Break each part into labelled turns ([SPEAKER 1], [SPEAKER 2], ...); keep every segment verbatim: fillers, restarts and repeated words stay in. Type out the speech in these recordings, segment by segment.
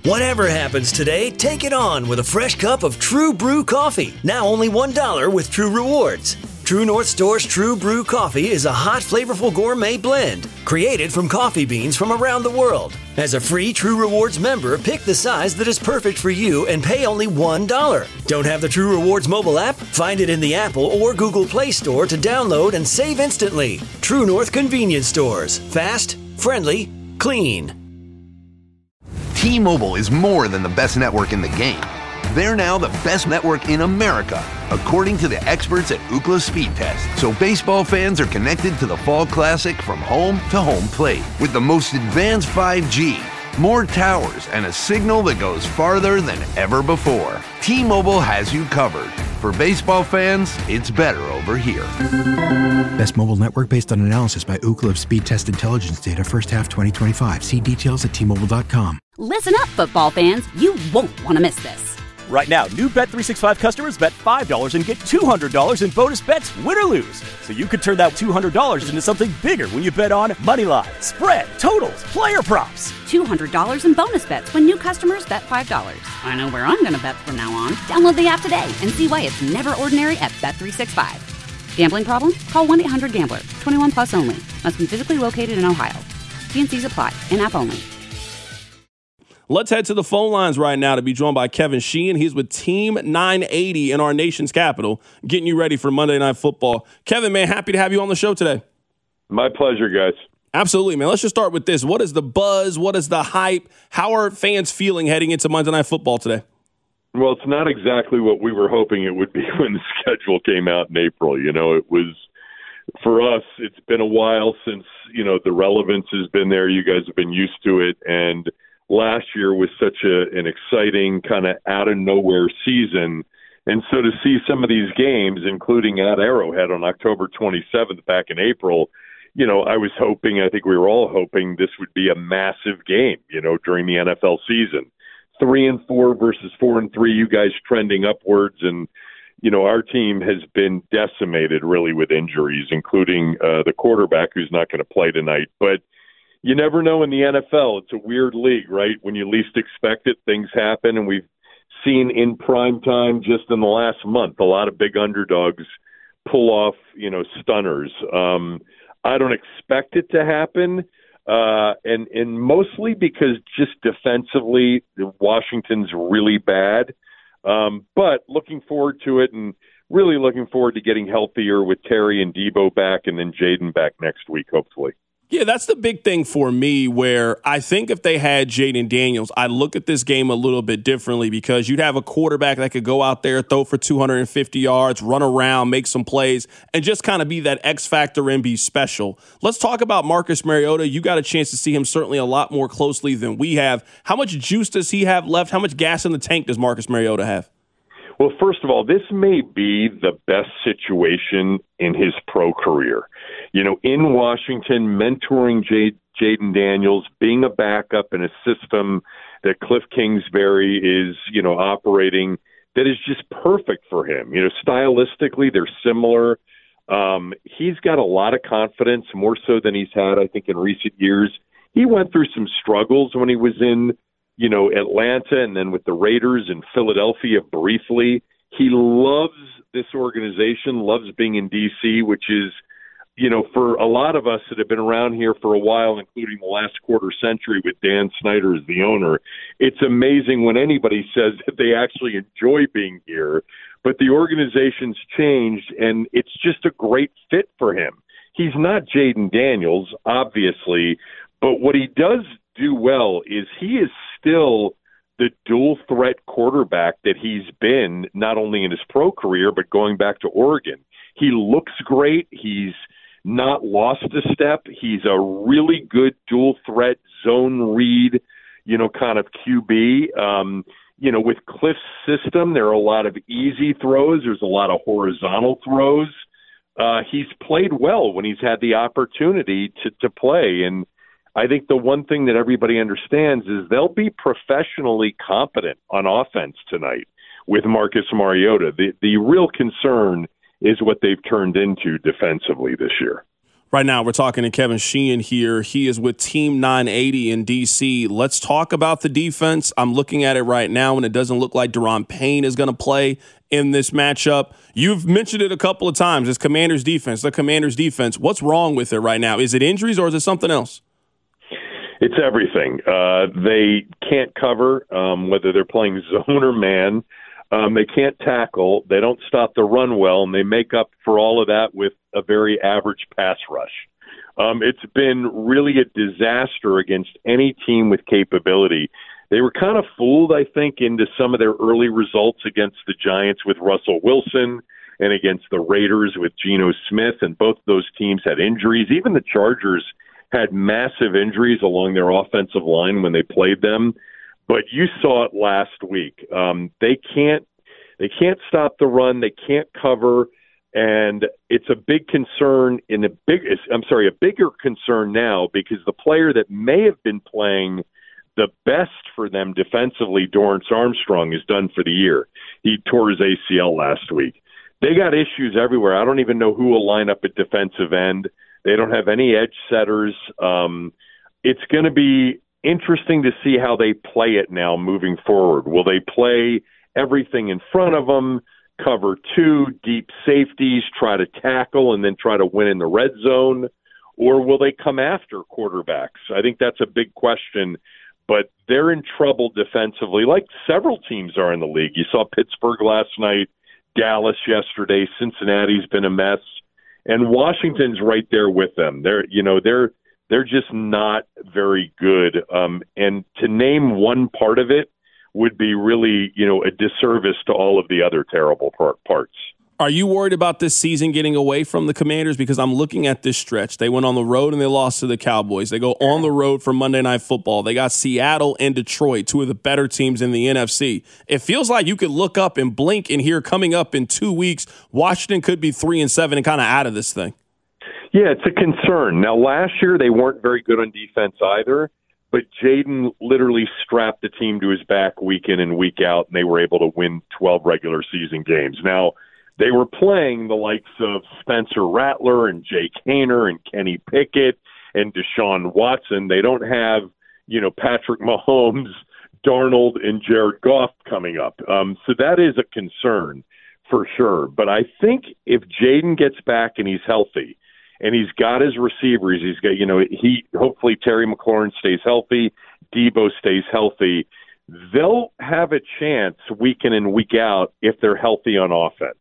[SPEAKER 1] Whatever happens today, take it on with a fresh cup of True Brew coffee. Now only one dollar with True Rewards. True North Store's True Brew coffee is a hot, flavorful gourmet blend created from coffee beans from around the world. As a free True Rewards member, pick the size that is perfect for you and pay only one dollar. Don't have the True Rewards mobile app? Find it in the Apple or Google Play Store to download and save instantly. True North Convenience Stores. Fast, friendly, clean.
[SPEAKER 2] T-Mobile is more than the best network in the game. They're now the best network in America, according to the experts at Ookla Speed Test. So baseball fans are connected to the Fall Classic from home to home plate with the most advanced five G, more towers, and a signal that goes farther than ever before. T-Mobile has you covered. For baseball fans, it's better over here.
[SPEAKER 3] Best mobile network based on analysis by Ookla of Speed Test Intelligence data first half twenty twenty-five. See details at T Mobile dot com.
[SPEAKER 4] Listen up, football fans. You won't want to miss this.
[SPEAKER 5] Right now, new Bet three sixty-five customers bet five dollars and get two hundred dollars in bonus bets, win or lose. So you could turn that two hundred dollars into something bigger when you bet on money line, spread, totals, player props.
[SPEAKER 4] two hundred dollars in bonus bets when new customers bet five dollars. I know where I'm going to bet from now on. Download the app today and see why it's never ordinary at Bet three sixty-five. Gambling problem? Call one eight hundred gambler. twenty-one plus only. Must be physically located in Ohio. T and C's apply. In-app only.
[SPEAKER 6] Let's head to the phone lines right now to be joined by Kevin Sheehan. He's with Team nine eighty in our nation's capital, getting you ready for Monday Night Football. Kevin, man, happy to have you on the show today.
[SPEAKER 7] My pleasure, guys.
[SPEAKER 6] Absolutely, man. Let's just start with this. What is the buzz? What is the hype? How are fans feeling heading into Monday Night Football today?
[SPEAKER 7] Well, it's not exactly what we were hoping it would be when the schedule came out in April. You know, it was, for us, it's been a while since, you know, the relevance has been there. You guys have been used to it, and last year was such a, an exciting kind of out-of-nowhere season. And so to see some of these games, including at Arrowhead on October twenty-seventh back in April, you know, I was hoping, I think we were all hoping this would be a massive game, you know, during the N F L season. Three and four versus four and three, you guys trending upwards. And, you know, our team has been decimated really with injuries, including uh, the quarterback who's not going to play tonight. But you never know in the N F L. It's a weird league, right? When you least expect it, things happen. And we've seen in prime time just in the last month, a lot of big underdogs pull off, you know, stunners. Um, I don't expect it to happen. Uh, and, and mostly because just defensively, Washington's really bad. Um, but looking forward to it and really looking forward to getting healthier with Terry and Debo back and then Jaden back next week, hopefully.
[SPEAKER 6] Yeah, that's the big thing for me, where I think if they had Jaden Daniels, I'd look at this game a little bit differently, because you'd have a quarterback that could go out there, throw for two hundred fifty yards, run around, make some plays, and just kind of be that X factor and be special. Let's talk about Marcus Mariota. You got a chance to see him certainly a lot more closely than we have. How much juice does he have left? How much gas in the tank does Marcus Mariota have?
[SPEAKER 7] Well, first of all, this may be the best situation in his pro career. You know, in Washington, mentoring J- Jaden Daniels, being a backup in a system that Cliff Kingsbury is, you know, operating, that is just perfect for him. You know, stylistically, they're similar. Um, he's got a lot of confidence, more so than he's had, I think, in recent years. He went through some struggles when he was in, you know, Atlanta and then with the Raiders and Philadelphia briefly. He loves this organization, loves being in D C, which is, you know, for a lot of us that have been around here for a while, including the last quarter century with Dan Snyder as the owner, it's amazing when anybody says that they actually enjoy being here. But the organization's changed, and it's just a great fit for him. He's not Jaden Daniels, obviously, but what he does do well is he is still the dual threat quarterback that he's been, not only in his pro career, but going back to Oregon. He looks great. He's not lost a step. He's a really good dual threat zone read, you know, kind of Q B. Um, you know, with Cliff's system, there are a lot of easy throws. There's a lot of horizontal throws. Uh, he's played well when he's had the opportunity to, to play. And I think the one thing that everybody understands is they'll be professionally competent on offense tonight with Marcus Mariota. The the real concern is what they've turned into defensively this year.
[SPEAKER 6] Right now, we're talking to Kevin Sheehan here. He is with Team nine eighty in D C. Let's talk about the defense. I'm looking at it right now, and it doesn't look like Daron Payne is going to play in this matchup. You've mentioned it a couple of times. It's Commanders' defense, the Commanders' defense. What's wrong with it right now? Is it injuries or is it something else?
[SPEAKER 7] It's everything. Uh, they can't cover, um, whether they're playing zone or man. Um, they can't tackle. They don't stop the run well, and they make up for all of that with a very average pass rush. Um, it's been really a disaster against any team with capability. They were kind of fooled, I think, into some of their early results against the Giants with Russell Wilson and against the Raiders with Geno Smith, and both those teams had injuries. Even the Chargers had massive injuries along their offensive line when they played them. But you saw it last week. Um, they can't they can't stop the run. They can't cover, and it's a big concern. In a big, I'm sorry, a bigger concern now because the player that may have been playing the best for them defensively, Dorrance Armstrong, is done for the year. He tore his A C L last week. They got issues everywhere. I don't even know who will line up at defensive end. They don't have any edge setters. Um, it's going to be interesting to see how they play it now moving forward. Will they play everything in front of them, cover two, deep safeties, try to tackle, and then try to win in the red zone? Or will they come after quarterbacks? I think that's a big question, but they're in trouble defensively, like several teams are in the league. You saw Pittsburgh last night, Dallas yesterday, Cincinnati's been a mess, and Washington's right there with them. They're, you know, they're They're just not very good. Um, and to name one part of it would be really, you know, a disservice to all of the other terrible part- parts.
[SPEAKER 6] Are you worried about this season getting away from the Commanders? Because I'm looking at this stretch. They went on the road and they lost to the Cowboys. They go on the road for Monday Night Football. They got Seattle and Detroit, two of the better teams in the N F C. It feels like you could look up and blink and hear coming up in two weeks, Washington could be three and seven and kind of out of this thing.
[SPEAKER 7] Yeah, it's a concern. Now, last year they weren't very good on defense either, but Jaden literally strapped the team to his back week in and week out, and they were able to win twelve regular season games. Now, they were playing the likes of Spencer Rattler and Jake Haener and Kenny Pickett and Deshaun Watson. They don't have, you know, Patrick Mahomes, Darnold, and Jared Goff coming up. Um, so that is a concern for sure. But I think if Jaden gets back and he's healthy, and he's got his receivers, he's got, you know, he hopefully Terry McLaurin stays healthy, Debo stays healthy, they'll have a chance week in and week out if they're healthy on offense.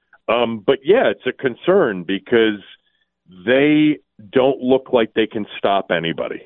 [SPEAKER 7] Um, but, yeah, it's a concern because they don't look like they can stop anybody.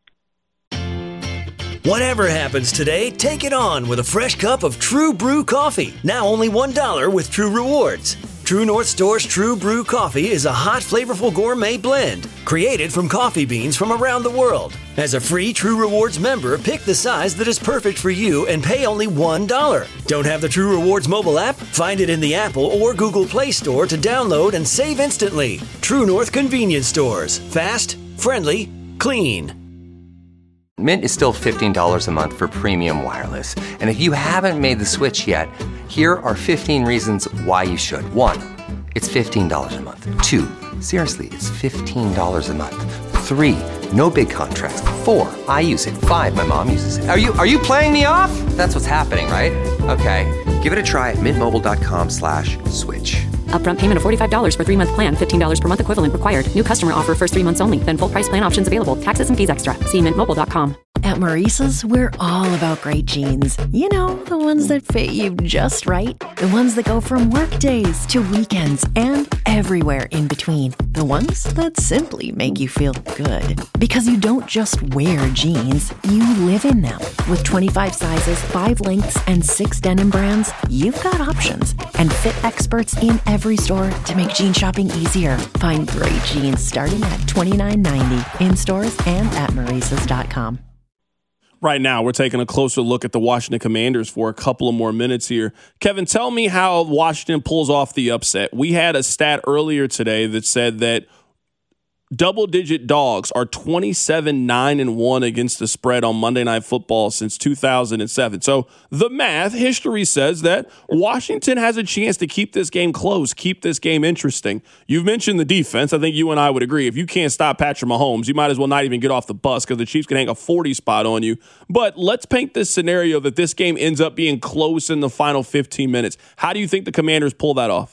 [SPEAKER 1] Whatever happens today, take it on with a fresh cup of True Brew coffee. Now only one dollar with True Rewards. True North Store's True Brew coffee is a hot, flavorful gourmet blend created from coffee beans from around the world. As a free True Rewards member, pick the size that is perfect for you and pay only one dollar. Don't have the True Rewards mobile app? Find it in the Apple or Google Play Store to download and save instantly. True North Convenience Stores. Fast, friendly, clean.
[SPEAKER 8] Mint is still fifteen dollars a month for premium wireless. And if you haven't made the switch yet, here are fifteen reasons why you should. One, it's fifteen dollars a month. Two, seriously, it's fifteen dollars a month. Three, no big contrast. Four, I use it. Five, my mom uses it. Are you are you playing me off? That's what's happening, right? Okay, give it a try at mintmobile.com slash switch.
[SPEAKER 9] Upfront payment of forty-five dollars for three-month plan, fifteen dollars per month equivalent required. New customer offer first three months only. Then full price plan options available. Taxes and fees extra. See mint mobile dot com.
[SPEAKER 10] At Maurice's, we're all about great jeans. You know, the ones that fit you just right. The ones that go from work days to weekends and everywhere in between. The ones that simply make you feel good. Because you don't just wear jeans, you live in them. With twenty-five sizes, five lengths, and six denim brands, you've got options. And fit experts in every store to make jean shopping easier. Find great jeans starting at twenty-nine ninety in stores and at maurices dot com.
[SPEAKER 6] Right now, we're taking a closer look at the Washington Commanders for a couple of more minutes here. Kevin, tell me how Washington pulls off the upset. We had a stat earlier today that said that double-digit dogs are twenty-seven nine and one against the spread on Monday Night Football since two thousand seven. So the math, history says that Washington has a chance to keep this game close, keep this game interesting. You've mentioned the defense. I think you and I would agree. If you can't stop Patrick Mahomes, you might as well not even get off the bus because the Chiefs can hang a forty spot on you. But let's paint this scenario that this game ends up being close in the final fifteen minutes. How do you think the Commanders pull that off?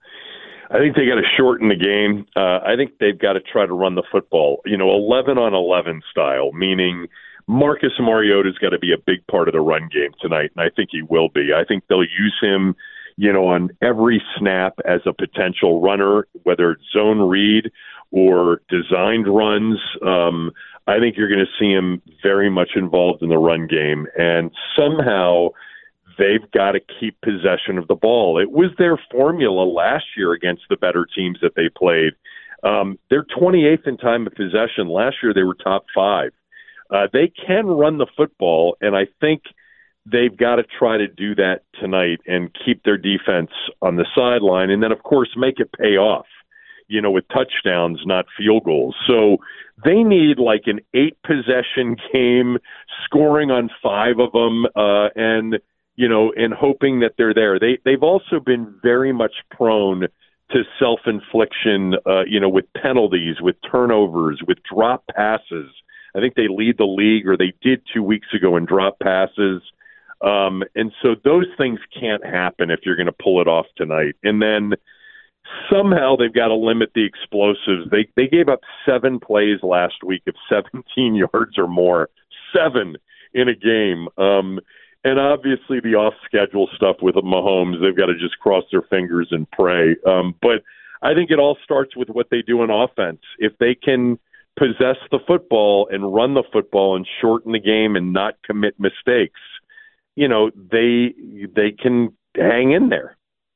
[SPEAKER 7] I think they got to shorten the game. Uh, I think they've got to try to run the football, you know, eleven on eleven style, meaning Marcus Mariota's got to be a big part of the run game tonight, and I think he will be. I think they'll use him, you know, on every snap as a potential runner, whether it's zone read or designed runs. Um, I think you're going to see him very much involved in the run game, and somehow they've got to keep possession of the ball. It was their formula last year against the better teams that they played. Um, they're twenty-eighth in time of possession. Last year they were top five. Uh, they can run the football, and I think they've got to try to do that tonight and keep their defense on the sideline, and then, of course, make it pay off, you know, with touchdowns, not field goals. So they need like an eight-possession game, scoring on five of them, uh, and – you know, and hoping that they're there. They, they've also been very much prone to self-infliction, uh, you know, with penalties, with turnovers, with drop passes. I think they lead the league, or they did two weeks ago in drop passes. Um, and so those things can't happen if you're going to pull it off tonight. And then somehow they've got to limit the explosives. They they gave up seven plays last week of seventeen yards or more, seven in a game. Um And obviously the off-schedule stuff with Mahomes, they've got to just cross their fingers and pray. Um, but I think it all starts with what they do in offense. If they can possess the football and run the football and shorten the game and not commit mistakes, you know, they they can hang in there.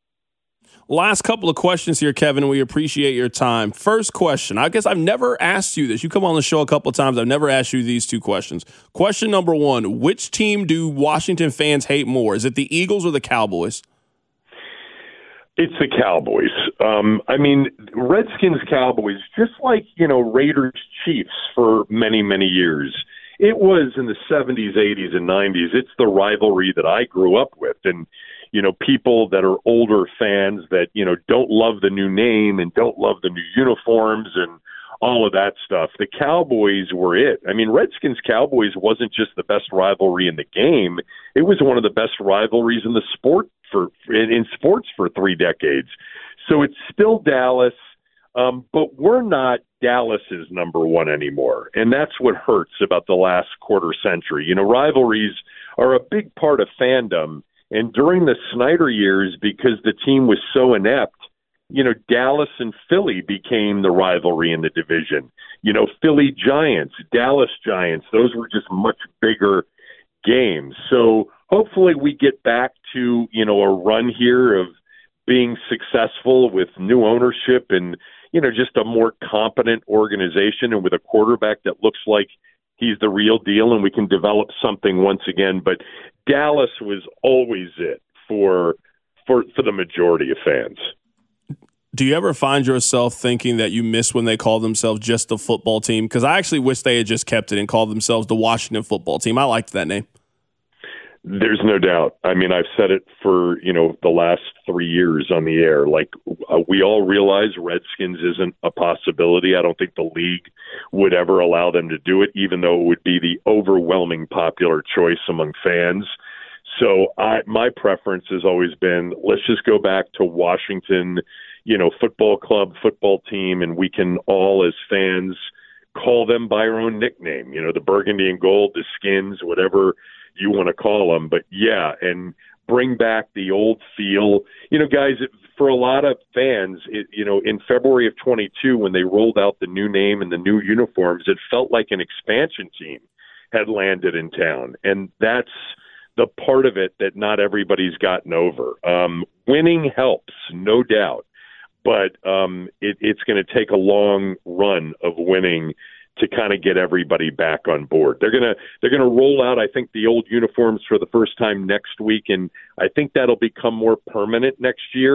[SPEAKER 6] Last couple of questions here, Kevin. We appreciate your time. First question. I guess I've never asked you this. You come on the show a couple of times. I've never asked you these two questions. Question number one, which team do Washington fans hate more? Is it the Eagles or the Cowboys?
[SPEAKER 7] It's the Cowboys. Um, I mean, Redskins, Cowboys, just like, you know, Raiders, Chiefs for many, many years. It was in the seventies, eighties, and nineties. It's the rivalry that I grew up with. And you know, people that are older fans that, you know, don't love the new name and don't love the new uniforms and all of that stuff. The Cowboys were it. I mean, Redskins-Cowboys wasn't just the best rivalry in the game. It was one of the best rivalries in the sport for in, in sports for three decades. So it's still Dallas, um, but we're not Dallas's number one anymore. And that's what hurts about the last quarter century. You know, rivalries are a big part of fandom. And during the Snyder years, because the team was so inept, you know, Dallas and Philly became the rivalry in the division. You know, Philly Giants, Dallas Giants, those were just much bigger games. So hopefully we get back to, you know, a run here of being successful with new ownership and, you know, just a more competent organization and with a quarterback that looks like he's the real deal and we can develop something once again. But Dallas was always it for for for the majority of fans.
[SPEAKER 6] Do you ever find yourself thinking that you miss when they call themselves just the football team? Because I actually wish they had just kept it and called themselves the Washington football team. I liked that name.
[SPEAKER 7] There's no doubt. I mean, I've said it for, you know, the last three years on the air. Like, uh, we all realize Redskins isn't a possibility. I don't think the league would ever allow them to do it, even though it would be the overwhelming popular choice among fans. So I, my preference has always been, let's just go back to Washington, you know, football club, football team, and we can all as fans call them by our own nickname, you know, the burgundy and gold, the skins, whatever you want to call them. But yeah, and bring back the old feel. You know, guys, for a lot of fans, it, you know, in February of twenty-two, when they rolled out the new name and the new uniforms, it felt like an expansion team had landed in town. And that's the part of it that not everybody's gotten over. Um, winning helps, no doubt. But um, it, it's going to take a long run of winning to kind of get everybody back on board. They're gonna they're gonna roll out, I think, the old uniforms for the first time next week, and I think that'll become more permanent next year.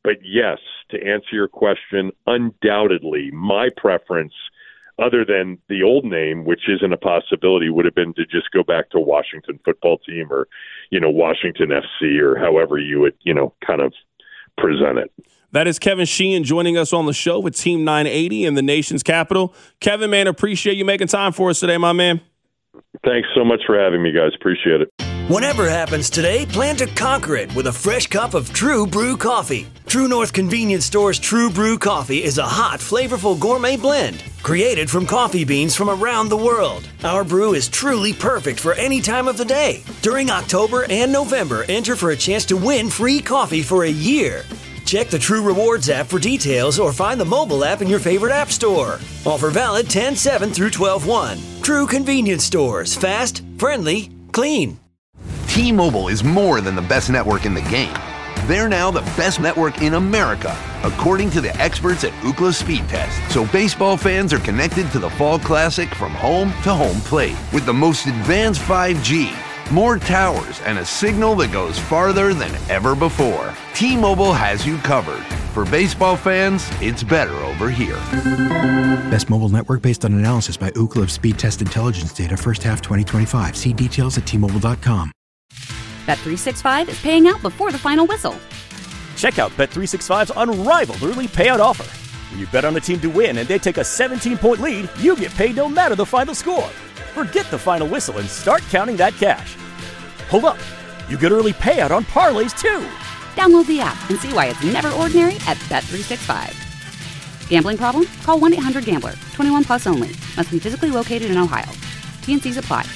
[SPEAKER 7] but yes, to answer your question, undoubtedly, my preference, other than the old name, which isn't a possibility, would have been to just go back to Washington Football Team or, you know, Washington F C or however you would, you know, kind of present it.
[SPEAKER 6] That is Kevin Sheehan joining us on the show with Team nine eighty in the nation's capital. Kevin, man, appreciate you making time for us today, my man.
[SPEAKER 7] Thanks so much for having me, guys. Appreciate it.
[SPEAKER 1] Whatever happens today, plan to conquer it with a fresh cup of True Brew coffee. True North Convenience Store's True Brew coffee is a hot, flavorful gourmet blend created from coffee beans from around the world. Our brew is truly perfect for any time of the day. During October and November, enter for a chance to win free coffee for a year. Check the True Rewards app for details or find the mobile app in your favorite app store. Offer valid ten seven through twelve one. True Convenience Stores. Fast, friendly, clean.
[SPEAKER 2] T-Mobile is more than the best network in the game. They're now the best network in America, according to the experts at Ookla Speed Test. So baseball fans are connected to the Fall Classic from home to home plate with the most advanced five G, more towers, and a signal that goes farther than ever before. T-Mobile has you covered. For baseball fans, it's better over here.
[SPEAKER 3] Best mobile network based on analysis by Ookla of Speed Test Intelligence data first half twenty twenty-five. See details at T Mobile dot com.
[SPEAKER 4] Bet three sixty-five is paying out before the final whistle.
[SPEAKER 5] Check out Bet three sixty-five's unrivaled early payout offer. When you bet on a team to win and they take a seventeen-point lead, you get paid no matter the final score. Forget the final whistle and start counting that cash. Hold up. You get early payout on parlays, too.
[SPEAKER 4] Download the app and see why it's never ordinary at Bet three sixty-five. Gambling problem? Call one eight hundred gambler. twenty-one plus only. Must be physically located in Ohio. T and C's apply.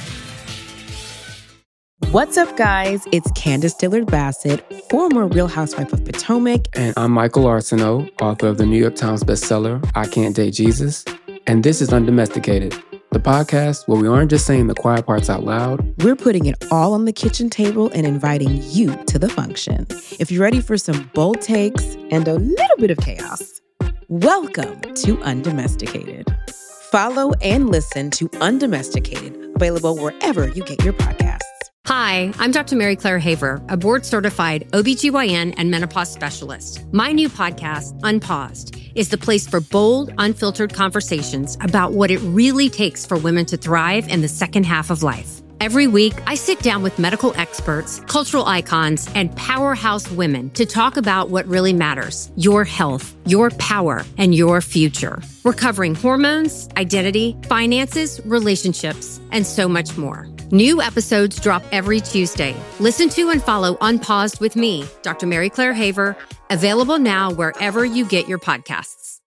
[SPEAKER 11] What's up, guys? It's Candace Dillard-Bassett, former Real Housewife of Potomac.
[SPEAKER 12] And I'm Michael Arsenault, author of the New York Times bestseller, I Can't Date Jesus. And this is Undomesticated, the podcast where we aren't just saying the quiet parts out loud.
[SPEAKER 11] We're putting it all on the kitchen table and inviting you to the function. If you're ready for some bold takes and a little bit of chaos, welcome to Undomesticated. Follow and listen to Undomesticated, available wherever you get your podcasts.
[SPEAKER 13] Hi, I'm Doctor Mary Claire Haver, a board-certified O B G Y N and menopause specialist. My new podcast, Unpaused, is the place for bold, unfiltered conversations about what it really takes for women to thrive in the second half of life. Every week, I sit down with medical experts, cultural icons, and powerhouse women to talk about what really matters: your health, your power, and your future. We're covering hormones, identity, finances, relationships, and so much more. New episodes drop every Tuesday. Listen to and follow Unpaused with me, Doctor Mary Claire Haver, available now wherever you get your podcasts.